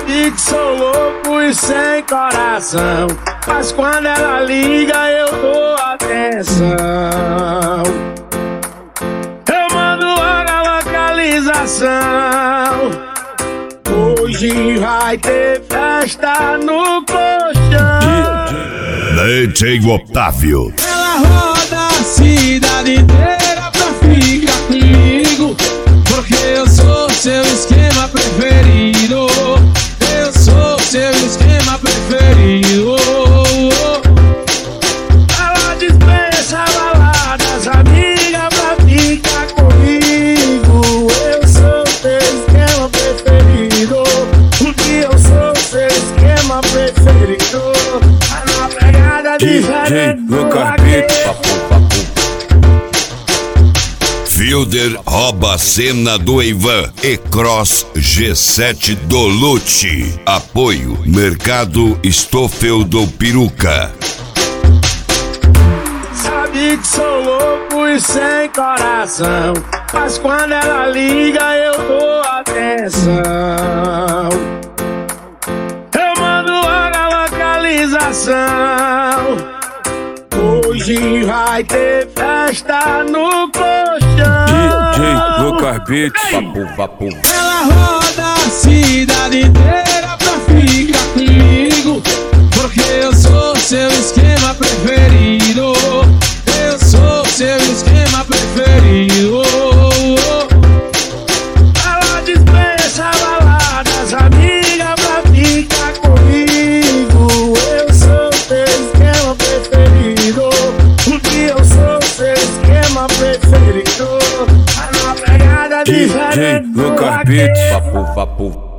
Sabe que sou louco e sem coração, mas quando ela liga eu dou atenção. Eu mando logo a localização. Hoje vai ter festa no colchão. DJ Otávio. Ela roda a cidade inteira pra ficar comigo, porque eu sou seu esquema preferido. Eu sou seu esquema preferido. Ela dispensa baladas, amiga, pra ficar comigo. Eu sou seu esquema preferido, porque eu sou seu esquema preferido. A pegada diferente do Fielder rouba a cena do Ivan e Cross G7 do Lute. Apoio Mercado Stoffel do Peruca. Sabe que sou louco e sem coração, mas quando ela liga eu dou atenção. Eu mando logo a localização. Hoje vai ter festa no colchão. DJ Lucas Beats. Vapo. Ela roda a cidade inteira pra ficar comigo, porque eu sou seu esquema preferido. Eu sou seu esquema preferido. Ela dispensa baladas, amiga, pra ficar comigo. Eu sou seu esquema preferido, porque eu sou seu esquema preferido. A pegada diferente. DJ Lucas Beats. Vapo.